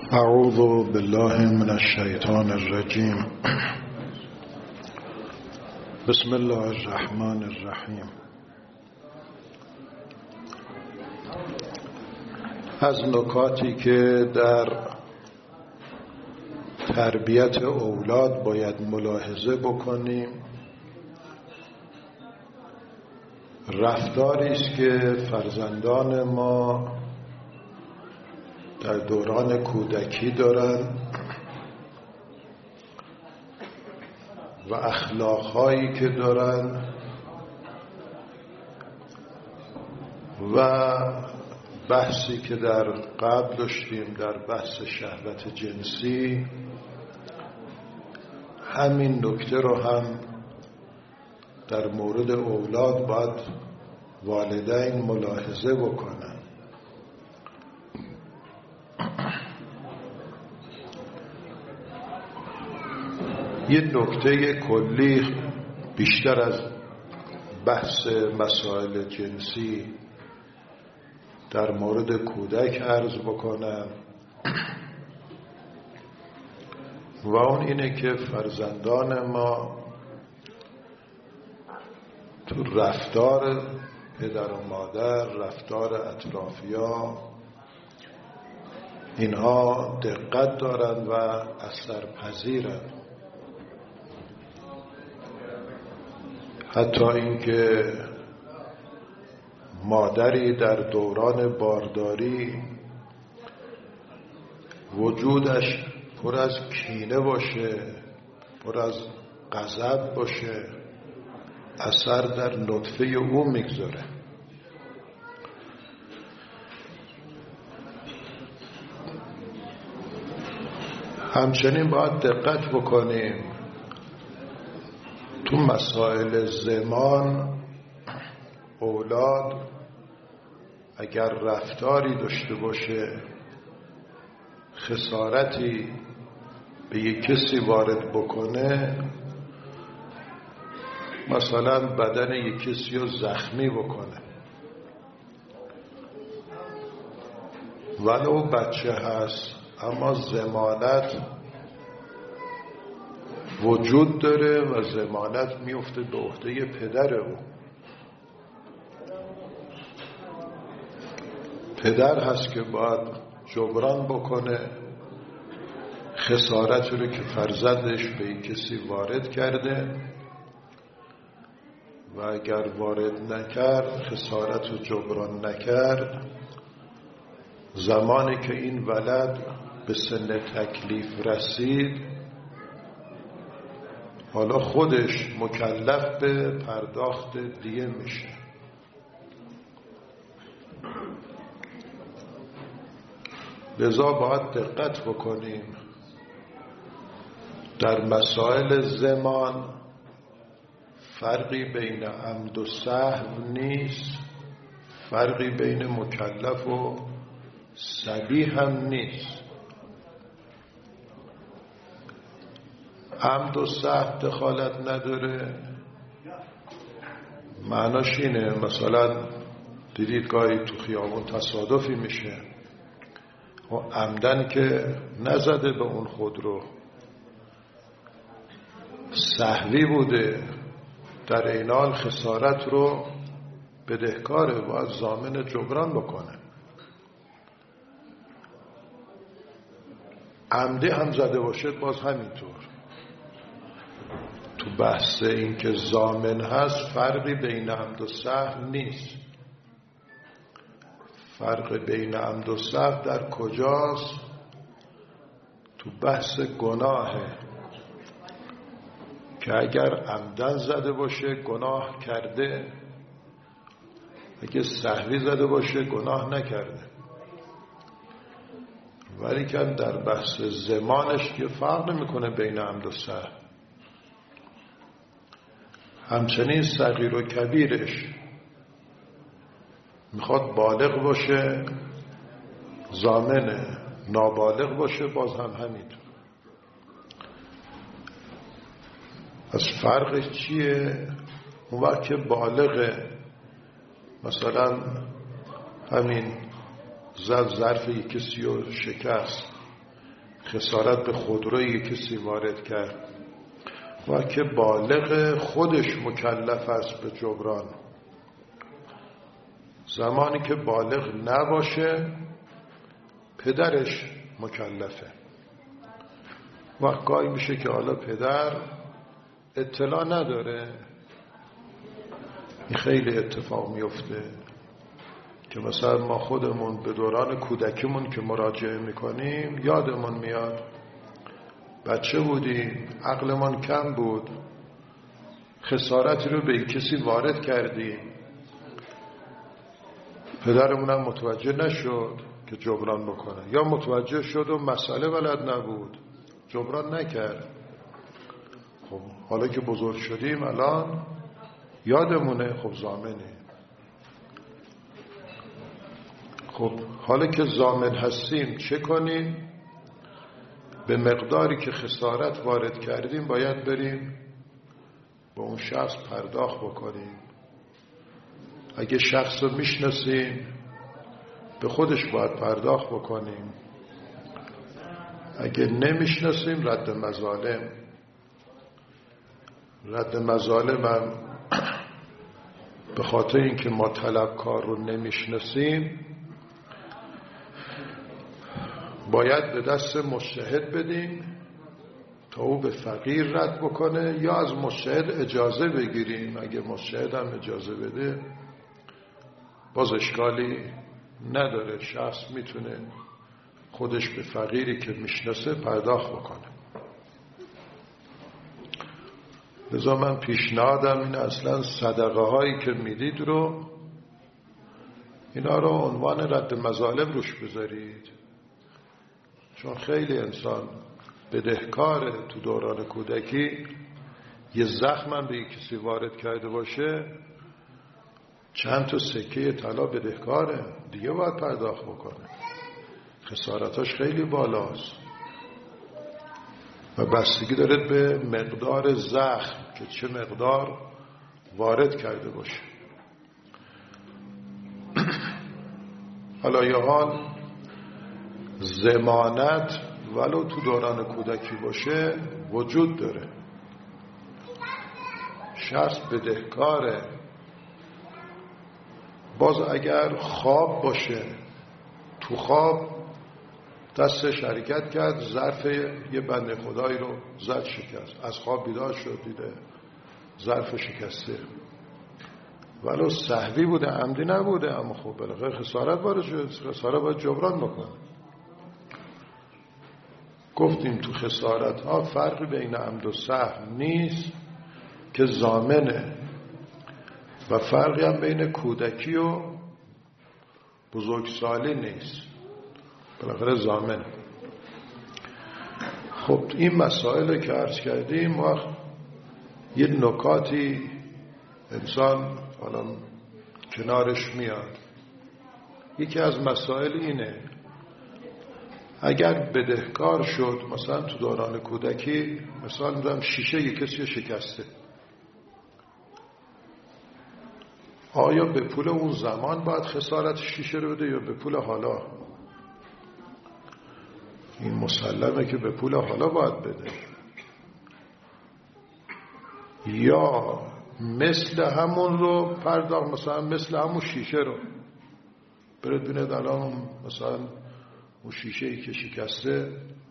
اعوذ بالله من الشیطان الرجیم. بسم الله الرحمن الرحیم. از نکاتی که در تربیت اولاد باید ملاحظه بکنیم، رفتاری است که فرزندان ما در دوران کودکی دارند و اخلاقهایی که دارند و بحثی که در قبل داشتیم در بحث شهوت جنسی، همین نکته رو هم در مورد اولاد باید والدین ملاحظه بکنن. یه نکته کلی بیشتر از بحث مسائل جنسی در مورد کودک عرض بکنم و اون اینه که فرزندان ما تو رفتار پدر و مادر، رفتار اطرافیان، اینها دقت دارن و اثرپذیرن. حتی اینکه مادری در دوران بارداری وجودش پر از کینه باشه، پر از غضب باشه، اثر در نطفه او میگذاره. همچنین باید دقت بکنیم تو مسائل زمان اولاد اگر رفتاری داشته باشه، خسارتی به یک کسی وارد بکنه، مثلا بدن یک کسی رو زخمی بکنه، ولو بچه هست اما ضمانت وجود داره و ضمانت میفته به عهده پدر او. پدر هست که باید جبران بکنه خسارتی رو که فرزندش به این کسی وارد کرده و اگر وارد نکرد، خسارت رو جبران نکرد، زمانی که این ولد به سن تکلیف رسید حالا خودش مکلف به پرداخت دیه میشه. لذا باید دقت بکنیم در مسائل زمان فرقی بین عمد و سهو نیست، فرقی بین مکلف و صبی هم نیست. عمد و سهو دخالت نداره. معناش اینه مثلا دیدید گاهی تو خیابون تصادفی میشه و عمدن که نزده به اون خودرو، سهوی بوده، در این حال خسارت رو بدهکاره، باید ضامن جبران بکنه. عمدی هم زده باشه باز همینطور. تو بحث این که ضامن هست فرقی بین عمد و سهو نیست. فرق بین عمد و سهو در کجاست؟ تو بحث گناهه که اگر عمدن زده باشه گناه کرده، اگه سهوی زده باشه گناه نکرده. ولی که در بحث زمانش که فرق نمیکنه بین عمد و سهو. همچنین صغیر و کبیرش میخواد بالغ باشه ضامنه، نابالغ باشه باز هم همینطور. از فرقش چیه؟ اون وقت که بالغه، مثلا همین زد ظرف یک کسی رو شکست، خسارت به خودروی کسی وارد کرد و که بالغ خودش مکلف است به جبران. زمانی که بالغ نباشه پدرش مکلفه. وقت گاهی میشه که حالا پدر اطلاع نداره. این خیلی اتفاق میفته که مثلا ما خودمون به دوران کودکیمون که مراجعه میکنیم یادمون میاد بچه بودیم، عقلمون کم بود، خسارتی رو به کسی وارد کردیم، پدرمون هم متوجه نشد که جبران بکنه، یا متوجه شد و مسئله بلد نبود جبران نکرد. خب حالا که بزرگ شدیم الان یادمونه، خب ضامنه. خب حالا که ضامن هستیم چه کنیم؟ به مقداری که خسارت وارد کردیم باید بریم به اون شخص پرداخت بکنیم. اگه شخص رو میشناسیم به خودش باید پرداخت بکنیم. اگه نمیشناسیم رد مظالم. رد مظالم هم به خاطر اینکه ما طلبکار رو نمیشناسیم باید به دست مجتهد بدیم تا او به فقیر رد بکنه، یا از مجتهد اجازه بگیریم. اگه مجتهد هم اجازه بده باز اشکالی نداره، شخص میتونه خودش به فقیری که میشناسه پرداخت بکنه. لذا من پیشنهادم این اصلا صدقه هایی که میدید رو اینا رو عنوان رد مظالم روش بذارید، چون خیلی انسان بدهکاره تو دوران کودکی یه زخم به کسی وارد کرده باشه چند تا سکه طلا بدهکاره دیگه باید پرداخت بکنه. خسارتاش خیلی بالاست و بستگی داره به مقدار زخم که چه مقدار وارد کرده باشه. حالا یه حال ضمانت ولو تو دوران کودکی باشه وجود داره. شخص بدهکاره، باز اگر خواب باشه تو خواب دستش حرکت کرد ظرف یه بنده خدایی رو زد شکست، از خواب بیدار شد دیده ظرف شکسته، ولو سهوی بوده عمدی نبوده، اما خب بالاخره خسارت وارد شد، خسارت باید جبران بکنه. گفتیم تو خسارت ها فرقی بین عمد و سهو نیست که ضامنه، و فرقی هم بین کودکی و بزرگسالی نیست، بالاخره ضامنه. خب این مسائل که عرض کردیم وقت یه نکاتی انسان حالا کنارش میاد. یکی از مسائل اینه اگر بدهکار شد، مثلا تو دوران کودکی مثلا میدونم شیشه یک کسی شکسته، آیا به پول اون زمان باید خسارت شیشه رو بده یا به پول حالا؟ این مسلمه که به پول حالا باید بده، یا مثل همون رو پرداخت، مثلا مثل همون شیشه رو برد بینه الان مثلا اون شیشه ای که شکسته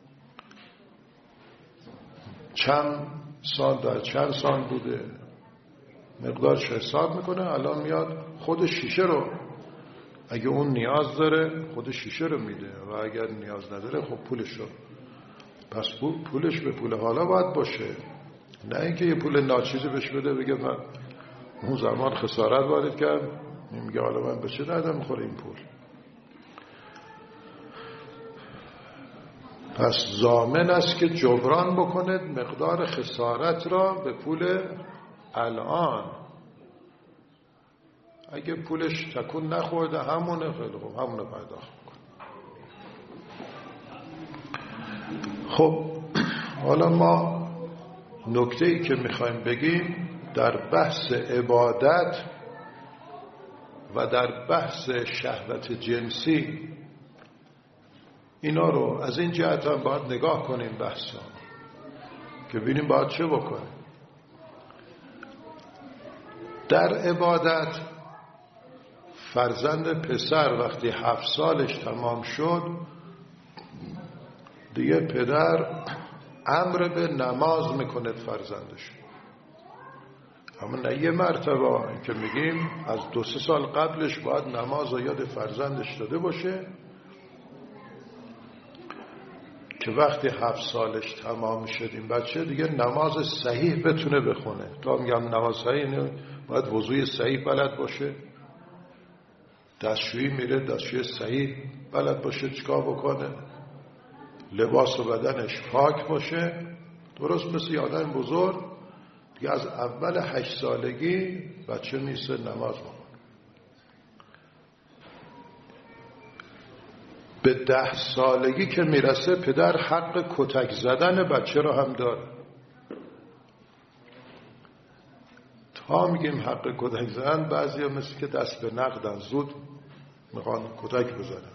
چند سال در چند سال بوده، مقدارش حساب میکنه، الان میاد خود شیشه رو اگه اون نیاز داره خود شیشه رو میده و اگر نیاز نداره خب پولش رو، پس پولش به پول حالا باید باشه، نه اینکه یه پول ناچیزی بهش بده بگه من اون زمان خسارت وارد کرد میگه حالا من به چه دردم میخوره این پول. پس ضامن است که جبران بکنه مقدار خسارت را به پول الان. اگه پولش تکون نخورده همونه، خیلی خوب همونه پرداخت بکن. خب حالا ما نکته‌ای که میخوایم بگیم در بحث عبادت و در بحث شهوت جنسی اینا رو از این جهت هم باید نگاه کنیم بحثا که ببینیم باید چه بکنیم. در عبادت فرزند پسر وقتی 7 سالش تمام شد دیگه پدر امر به نماز میکنه فرزندش. اما نه یه مرتبه که میگیم از 2-3 سال قبلش باید نماز رو یاد فرزندش داده باشه که وقتی 7 سالش تمام شد این بچه دیگه نماز صحیح بتونه بخونه. تا میگم نماز صحیح باید وضوی صحیح بلد باشه، دستشویی میره دستشویی صحیح بلد باشه چیکار بکنه، لباس و بدنش پاک باشه، درست مثل آدم بزرگ دیگه از اول 8 سالگی بچه میسه نماز بخونه. به 10 سالگی که میرسه پدر حق کتک زدن بچه رو هم داره. تا میگیم حق کتک زدن بعضی ها مثل که دست به نقدن زود میخوان کتک بزنن.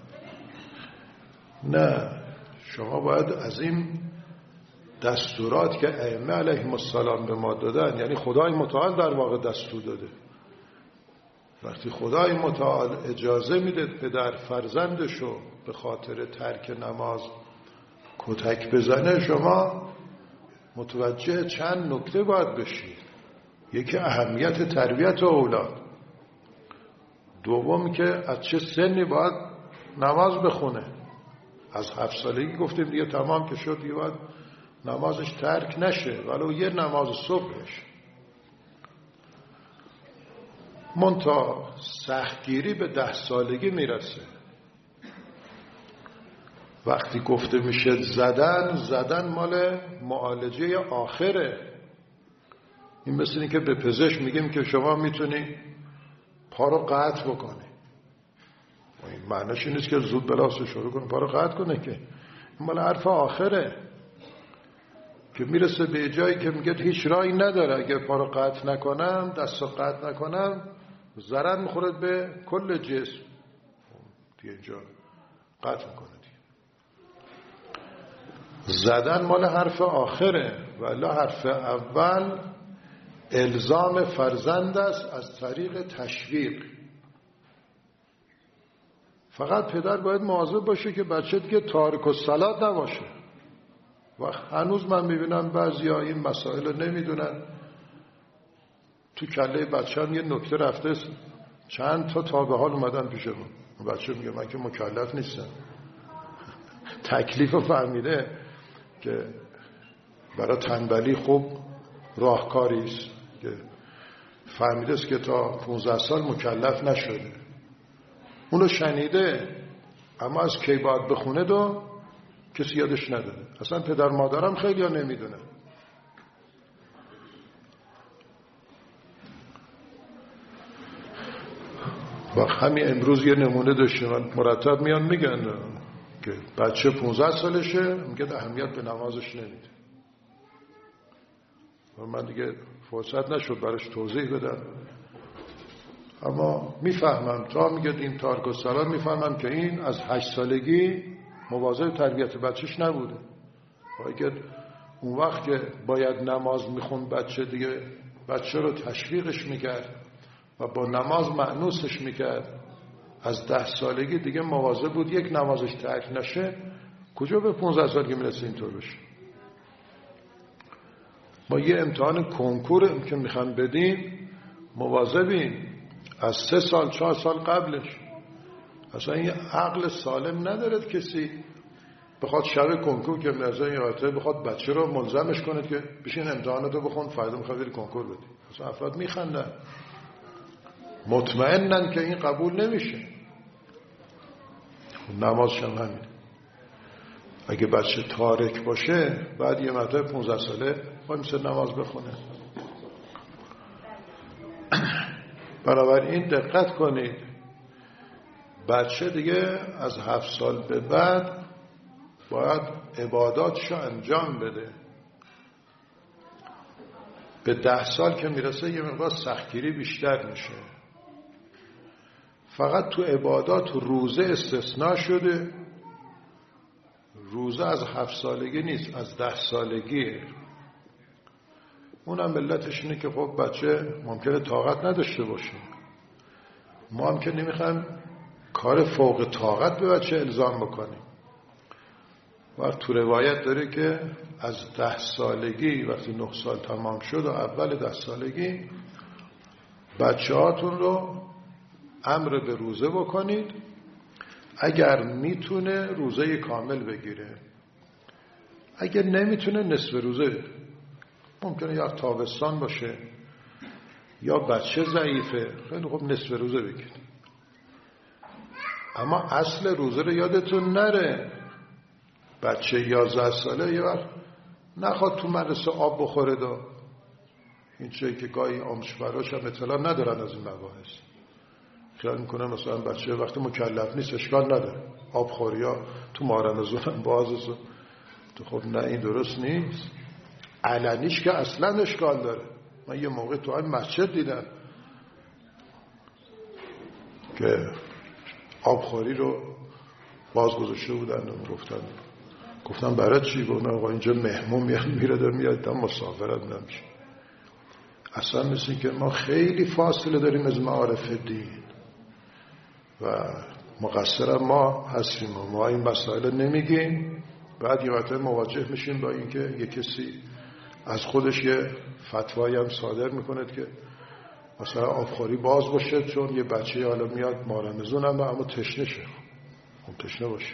نه، شما باید از این دستورات که ائمه علیهم السلام به ما دادن، یعنی خدای متعال در واقع دستور داده، وقتی خدای متعال اجازه میده پدر فرزندشو به خاطر ترک نماز کتک بزنه، شما متوجه چند نکته باید بشید. یکی اهمیت تربیت اولاد، دوم که از چه سنی باید نماز بخونه. از 7 سالگی گفتیم دیگه تمام که شد دیگه باید نمازش ترک نشه ولو یه نماز صبحش. منتها سختگیری به 10 سالگی میرسه. وقتی گفته میشه زدن مال معالجه آخره. این مثل این که به پزشک میگیم که شما میتونی پا رو قطع بکنی. این معنیش این نیست که زود بلاسو شروع کنه پا رو قطع کنه، که این مال حرف آخره که میرسه به جایی که میگه هیچ راهی نداره، اگه پا رو قطع نکنم دست رو قطع نکنم ضرر میخوره به کل جسم، دیگه اینجا قطع میکنه دیگه. زدن مال حرف آخره، ولی حرف اول الزام فرزند است از طریق تشویق. فقط پدر باید مواظب باشه که بچه دیگه تارک الصلات نباشه. و هنوز من میبینم بعضیا این مسائل رو نمیدونن، تو کله بچه هم یه نکته رفته، چند تا به حال اومدن پیش من، بچه میگه من که مکلف نیستم. تکلیف رو فهمیده که برای تنبلی خوب راهکاری است، که فهمیده است که تا 15 سال مکلف نشده. اونو شنیده، اما از کی باید بخونه دو کسی یادش نداره. اصلا پدر مادرم خیلی ها نمیدونه. و همین امروز یه نمونه داشتم، مرتب میان میگن که بچه 15 سالشه میگه اهمیت به نمازش نمیده. و من دیگه فرصت نشد براش توضیح بدم، اما میفهمم تا میگه این تارک الصلات، میفهمم که این از 8 سالگی مواظب تربیت بچهش نبوده. و اگر اون وقت که باید نماز میخوند بچه، دیگه بچه رو تشویقش میکرد و با نماز مأنوسش میکرد، از 10 سالگی دیگه مواظب بود یک نمازش ترک نشه، کجا به 15 سالگی میرسه اینطور بشه؟ ما یه امتحان کنکور که میخوان بدیم مواظبین از 3 سال 4 سال قبلش. اصلا این عقل سالم ندارد کسی بخواد شب کنکور که مرزای یاته بخواد بچه رو ملزمش کنه که بشین امتحاناتو بخون فردا میخواد بری کنکور بدی. اصلا افراد میخندن، مطمئنن که این قبول نمیشه. نمازش هم همین. اگه بچه تارک باشه بعد یه مدت 15 ساله باید مثل نماز بخونه. بنابراین دقت کنید، بچه دیگه از 7 سال به بعد باید عباداتشو انجام بده. به 10 سال که میرسه یه مقدار سختگیری بیشتر میشه. فقط تو عبادات روزه استثناء شده روزه از 7 سالگی نیست، از 10 سالگیه. اونم علتش اینه که خب بچه ممکنه طاقت نداشته باشه. ما هم که نمیخوایم کار فوق طاقت به بچه الزام بکنیم. و تو روایت داره که از 10 سالگی وقتی 9 سال تمام شد و اول 10 سالگی بچه هاتون رو امر به روزه بکنید. اگر میتونه روزه کامل بگیره، اگر نمیتونه نصف روزه، ممکنه یا تابستان باشه یا بچه ضعیفه، خیلی خوب نصف روزه بگیرید. اما اصل روزه رو یادتون نره. بچه 11 ساله یه وقت نخواد تو مدرسه آب بخوره دا. این چیزی که گاهی آموزش‌پژوهش هم اطلاع ندارن از این مباحث. خیال میکنه مثلا بچه وقتی مکلف نیست اشکال نداره، آبخوری ها تو ماه رمضان هم بازه. تو خب نه، این درست نیست. علنیش که اصلا اشکال داره. من یه موقع تو این مسجد دیدم که آبخوری رو باز گذاشته بودن و گفتم برای چی؟ گفتم آقا اینجا مهمون میاد مسافرت نمیشه. اصلا مثل که ما خیلی فاصله داریم از معارف دین و مقصرم ما هستیم و ما این مسائل نمیگیم. بعد یه وقت مواجه میشیم با اینکه یه کسی از خودش یه فتوایی هم صادر میکنه که مثلا آبخوری باز باشه چون یه بچه حالا میاد ماه رمضان اما تشنه شه. خب تشنه باشه.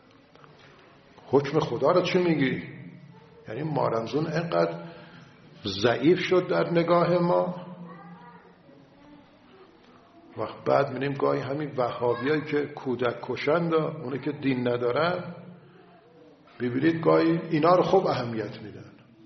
حکم خدا رو چی میگی؟ یعنی ماه رمضان اینقدر ضعیف شد در نگاه ما. وقت بعد می‌بینیم گاهی همین وهابیایی که کودک کشند، اونه که دین ندارن، ببینید گاهی اینا رو خوب اهمیت میدن.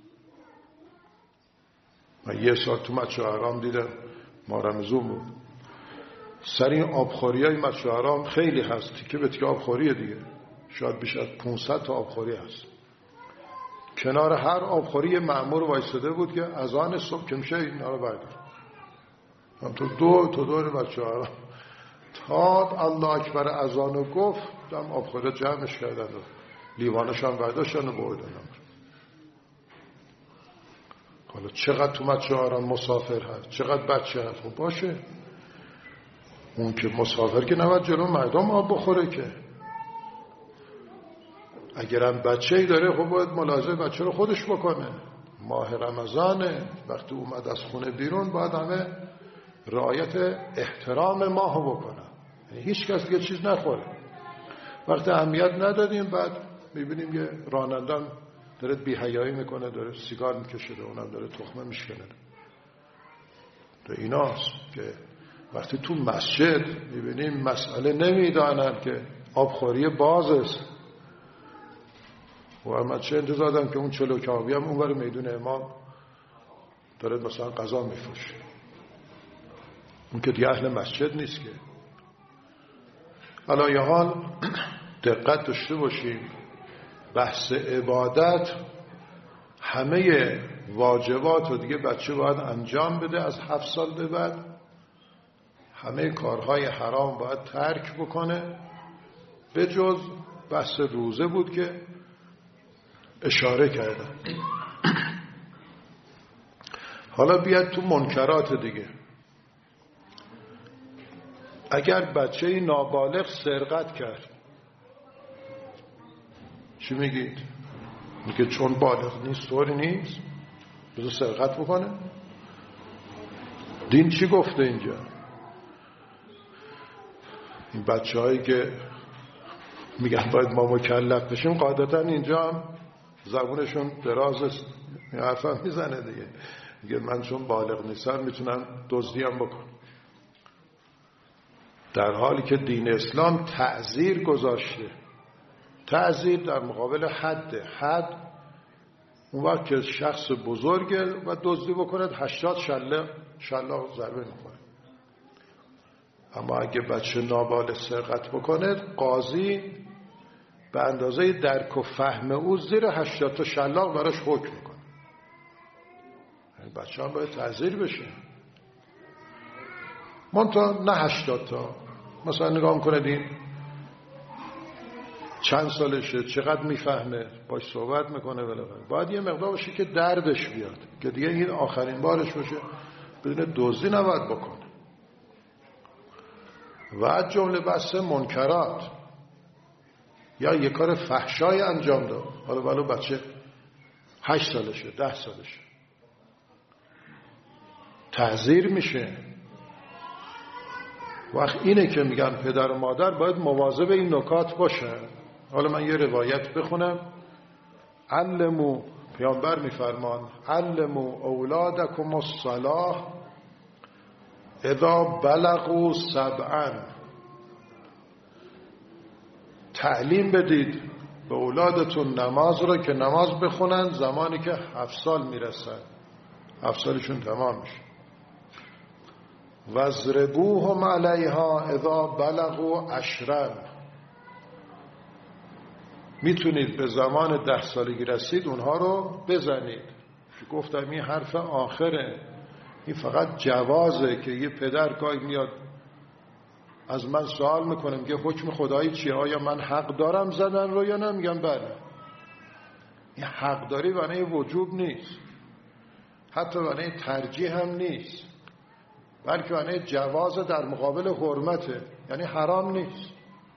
من یه سال تو مسجد حرام دیدم، ماه رمضان بود، سر این آبخوریای مسجد حرام خیلی هست، تیکه به تیکه آبخوریه دیگه، شاید بیش از 500 تا آبخوری هست. کنار هر آبخوری مأمور وایساده بود که اذان صبح که میشه اینا رو بردار. هم تو دور بچه ها تا الله اکبر اذانو گفت دم آبخوری جمعش کردن و لیوانش هم برداشتن و بردن. حالا چقدر تو بچه ها مسافر هست، چقدر بچه هست. خب باشه، اون که مسافر که نباید جلو مردم آب بخوره که. اگرم بچه‌ای داره خب باید ملاحظه بچه رو خودش بکنه. ماه رمضانه، وقتی اومد از خونه بیرون باید همه رعایت احترام ماه بکنن، یعنی هیچ کس دیگه چیز نخوره. وقتی اهمیت ندادیم بعد میبینیم یه رانندم داره بی‌حیایی میکنه، داره سیگار میکشه، اونم داره تخمه میشکنه. تو ایناست که وقتی تو مسجد میبینیم مسئله نمیدانن که آبخوری باز است و من چه انتظار دارم که اون چلوکاوی هم اونور میدون امام داره مثلا غذا میفروشه. اون که دیگه اهل مسجد نیست که. حالا یه حال دقت داشته باشیم، بحث عبادت همه واجبات رو دیگه بچه باید انجام بده. از 7 سال به بعد همه کارهای حرام باید ترک بکنه، به جز بحث روزه بود که اشاره کردم. حالا بیاد تو منکرات دیگه. اگر بچه نابالغ سرقت کرد چی میگید؟ میگه چون بالغ نیست طوری نیست بذار سرقت بکنه؟ دین چی گفته اینجا؟ این بچه هایی که میگن باید ما مکلف بشیم قاعدتا اینجا هم زبونشون دراز است، این حرف هم میزنه دیگه، میگه من چون بالغ نیستم میتونم دزدیم بکنم، در حالی که دین اسلام تعزیر گذاشته. تعزیر در مقابل حد اون وقت که شخص بزرگه و دزدی بکند 80 شلاق ضربه میکنه. اما اگه بچه نابالغ سرقت بکنه قاضی به اندازه درک و فهم او زیر 80 تا شلاق براش حکم میکنه. بچه هم باید تعزیر بشه، منتها نه 80 تا. مثلا نگاه میکنه این چند سالشه، چقدر میفهمه، باش صحبت میکنه، بالاخره باید یه مقدار باشه که دردش بیاد، که دیگه این آخرین بارش باشه، بدون دزدی نباید بکنه. و از جمله بحث منکرات، یا یه کار فحشای انجام داد، حالا ولو بچه 8 سالشه 10 سالشه، تعذیر میشه. وقت اینه که میگن پدر و مادر باید مواظب این نکات باشه. حالا من یه روایت بخونم. علمو، پیامبر میفرمان علمو اولادکم الصلاة اذا بلغوا 7. تعلیم بدید به اولادتون نماز رو که نماز بخونن زمانی که 7 سال میرسن، 7 سالشون تمام میشه. واضربوهم علیها اذا بلغوا 10. میتونید به زمان 10 سالگی رسید اونها رو بزنید. گفتم این حرف آخره، این فقط جوازه که یه پدر گاهی میاد از من سوال میکنم که حکم خدایی چیه، آیا من حق دارم زدن رو یا نه؟ میگم بله. این حق داری معنی وجوب نیست، حتی معنی ترجیح هم نیست، بلکه معنی جواز در مقابل حرمته، یعنی حرام نیست.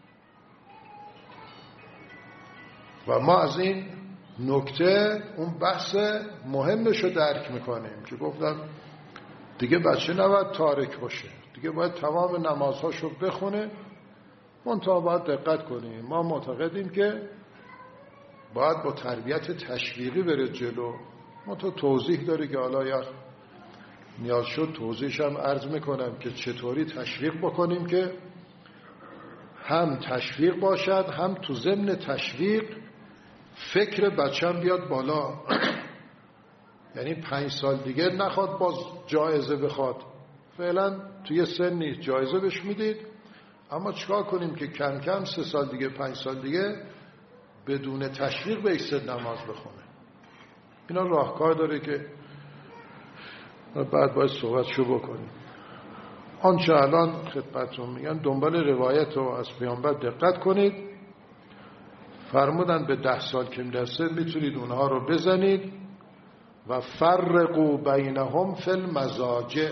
و ما از این نکته اون بحث مهمش رو درک میکنیم که گفتم دیگه بچه نباید تارک باشه، دیگه باید تمام نمازهاشو بخونه. منتها باید دقت کنیم، ما معتقدیم که باید با تربیت تشویقی بره جلو. منتها توضیح داره که حالا یا نیاز شد توضیحش هم عرض میکنم که چطوری تشویق بکنیم که هم تشویق باشد، هم تو ضمن تشویق فکر بچه‌م بیاد بالا. یعنی 5 سال دیگه نخواد باز جایزه بخواد، فعلا توی سن نیست، جایزه بهش میدید، اما چیکار کنیم که کم کم 3 سال دیگه 5 سال دیگه بدون تشویق به سن نماز بخونه. اینا راهکار داره که بعد باید صحبتشو بکنیم. آنچه الان خدمتتون میگن دنبال روایت رو از پیامبر دقت کنید. فرمودن به 10 سال که میرسه میتونید اونها رو بزنید و فرقوا بینهم فی المضاجع.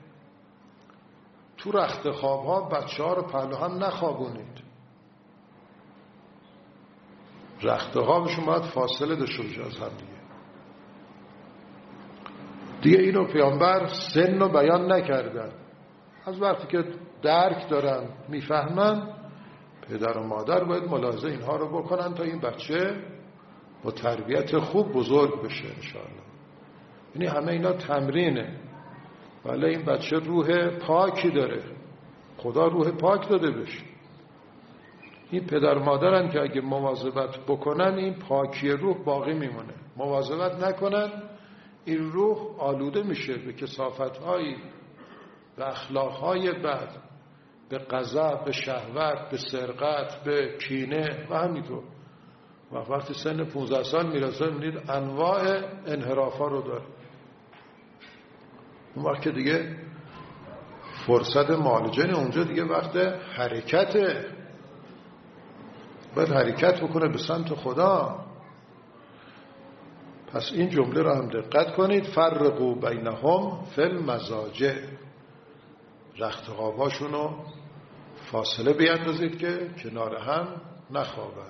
تو رخت خوابها بچه ها رو پهلو هم نخوابونید. رخت خوابشون باید فاصله داشته باشه از هم دیگه اینو پیامبر سن رو بیان نکردن. از وقتی که درک دارن میفهمن، پدر و مادر باید ملاحظه اینها رو بکنن تا این بچه با تربیت خوب بزرگ بشه انشاءالله. یعنی همه اینا تمرینه. ولی این بچه روح پاکی داره، خدا روح پاک داده بشه. این پدر و مادرن که اگه مواظبت بکنن این پاکی روح باقی میمونه. مواظبت نکنن این روح آلوده میشه به کثافت‌هایی، به اخلاق‌های بد، به غضب، به شهوت، به سرقت، به کینه و همینطور. و وقتی سن 15 سال میرسه می‌بینید انواع انحراف‌ها رو داره. اون وقت که دیگه فرصت معالجه اونجا دیگه وقت حرکته، باید حرکت بکنه به سمت خدا. پس این جمله رو هم دقت کنید. فرقوا بینهم فی المضاجع. رخت خوابهاشون رو فاصله بیندازید که کنار هم نخوابن.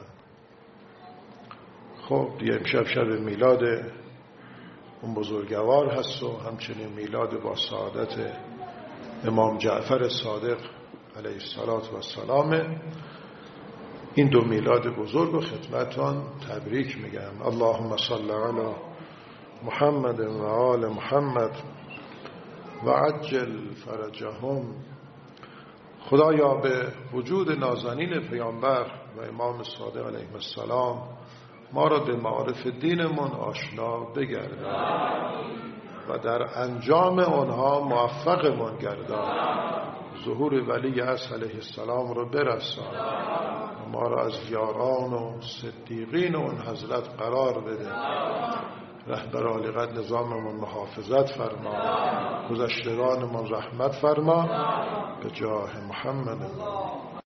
خب دیگه امشب شب میلاد اون بزرگوار هست و همچنین میلاد با سعادت امام جعفر صادق علیه السلام. این 2 میلاد بزرگ و خدمتان تبریک میگم. اللهم صل علی محمد و آل محمد و عجل فرجهم. خدایا به وجود نازنین پیامبر و امام صادق علیه السلام ما را به معارف دینمون آشنا بگردان و در انجام آنها موفقمون گردان. ظهور ولی عصر علیه السلام رو برسان، ما را از یاران و صدیقین و اون حضرت قرار بده. رهبر عالی قدر نظاممون محافظت فرما، گذشتگانمون رحمت فرما، به جاه محمد.